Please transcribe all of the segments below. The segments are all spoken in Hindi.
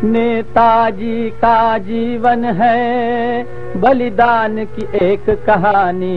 नेताजी का जीवन है बलिदान की एक कहानी।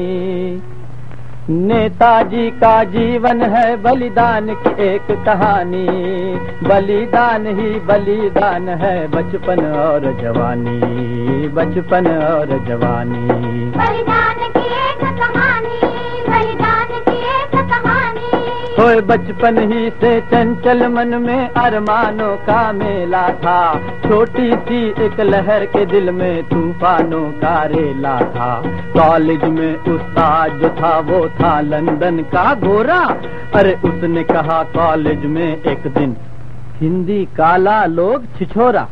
नेताजी का जीवन है बलिदान की एक कहानी। बलिदान ही बलिदान है बचपन और जवानी, बचपन और जवानी। बलिदान की एक कहानी, बलिदान की एक कहानी। होए बचपन ही से चंचल मन में अरमानों का मेला था। छोटी सी एक लहर के दिल में तूफानों का रेला था। कॉलेज में उस्ताद जो था वो था लंदन का गोरा। अरे उसने कहा कॉलेज में एक दिन हिंदी काला लोग छिछोरा।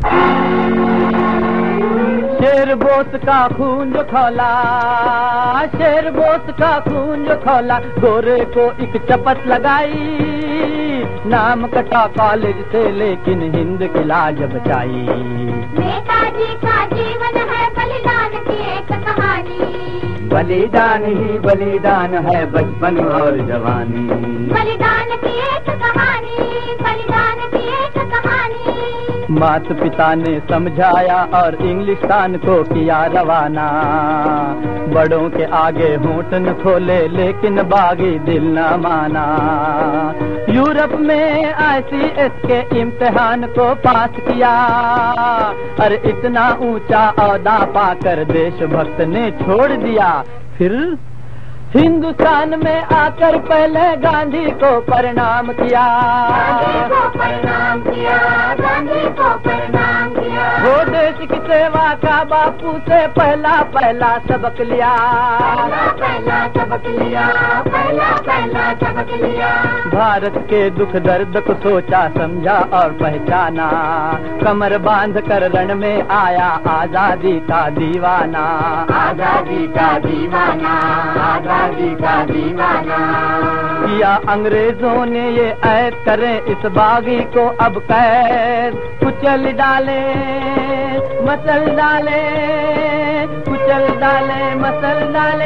शेर बोस का खून जो खौला, शेर बोस का खून जो खौला, गोरे को एक चपत लगाई। नाम कटा कॉलेज से लेकिन हिंद की लाज बचाई। नेताजी का जीवन है बलिदान की एक कहानी। बलिदान ही बलिदान है बचपन और जवानी। बलिदान की एक कहानी, बलिदान की एक कहानी। माता पिता ने समझाया और इंग्लिस्तान को किया रवाना। बड़ों के आगे होंठ न खोले लेकिन बागी दिल न माना। यूरोप में ICS के इम्तिहान को पास किया। और इतना ऊंचा औहदा पाकर देशभक्त ने छोड़ दिया। फिर हिंदुस्तान में आकर पहले गांधी को प्रणाम किया। गांधी को प्रणाम किया, गांधी को प्रणाम किया। वो देश की सेवा का बापू से पहला पहला सबक लिया। पहला सबक लिया, पहला सबक लिया। भारत के दुख दर्द को सोचा समझा और पहचाना। कमर बांध कर रण में आया आजादी का दीवाना। आजादी का दीवाना, आजादी का दीवाना। किया अंग्रेजों ने ये ऐद करें इस बागी को अब कैद। कुचल डाले मसल डाले, कुचल डाले मसल डाले।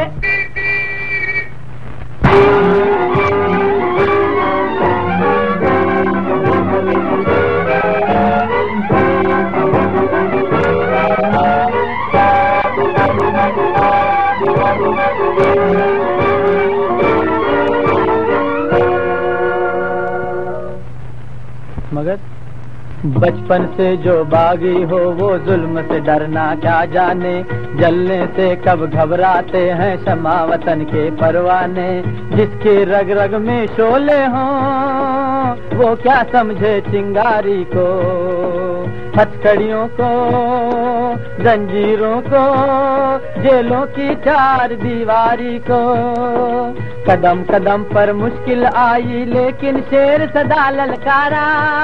मगर बचपन से जो बागी हो वो जुल्म से डरना क्या जाने। जलने से कब घबराते हैं शमा वतन के परवाने। जिसके रग रग में शोले हों वो क्या समझे चिंगारी को। हथकड़ियों को, जंजीरों को, जेलों की चार दीवारी को। कदम कदम पर मुश्किल आई लेकिन शेर सदा ललकारा।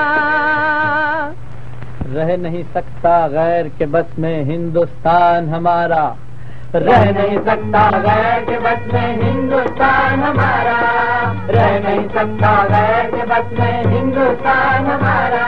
रह नहीं सकता गैर के बस में हिंदुस्तान हमारा। रह नहीं सकता गैर के बस में हिंदुस्तान हमारा। रह नहीं सकता गैर के बस में हिंदुस्तान हमारा।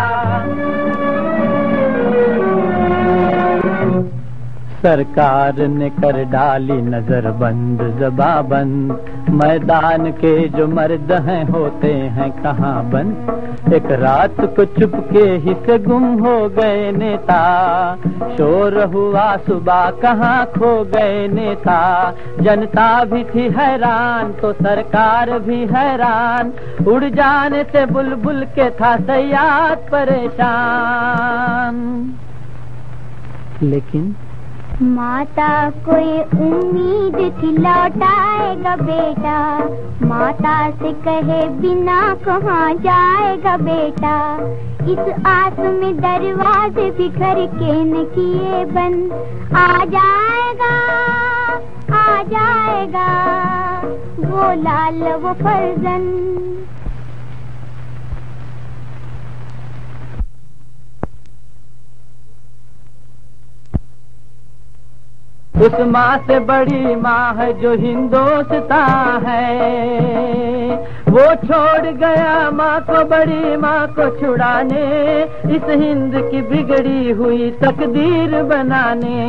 सरकार ने कर डाली नजर बंद ज़बाबंद। मैदान के जो मर्द हैं होते हैं कहाँ बंद। एक रात को चुपके ही से गुम हो गए नेता। शोर हुआ सुबह कहाँ खो गए नेता। जनता भी थी हैरान तो सरकार भी हैरान। उड़ जाने से बुलबुल के था सयाद परेशान। लेकिन माता कोई उम्मीद थी लौटाएगा बेटा। माता से कहे बिना कहाँ जाएगा बेटा। इस आस में दरवाजे भी घर के न किए बंद। आ जाएगा, आ जाएगा वो लाल वो फर्जंद। उस माँ से बड़ी माँ है जो हिंदुस्तान है। वो छोड़ गया माँ को, बड़ी माँ को छुड़ाने। इस हिंद की बिगड़ी हुई तकदीर बनाने।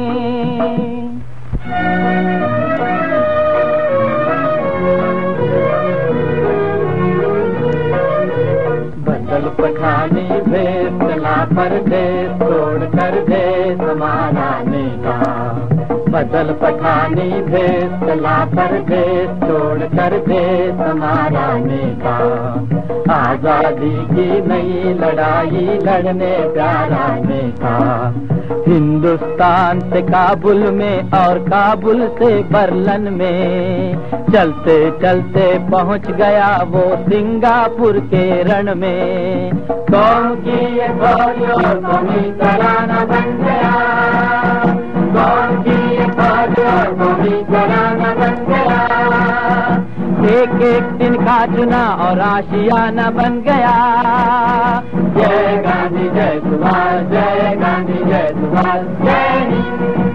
बदल पठानी भेद ला परदेश छोड़ कर देश हमारा नेता। बदल पठानी भेष चला परदेश छोड़ कर देश हमारा नेता। आजादी की नई लड़ाई लड़ने प्यारा नेता। हिंदुस्तान से काबुल में और काबुल से बर्लिन में चलते चलते पहुंच गया वो सिंगापुर के रण में। कौम की ये फौज और कौमी तराना बन गया। कौम की ये फौज और कौमी तराना बन गया। एक एक दिन का चुना और आशियाना बन गया। जय गांधी जय सुभाष, जय गांधी जय सुभाष, जय हिंद।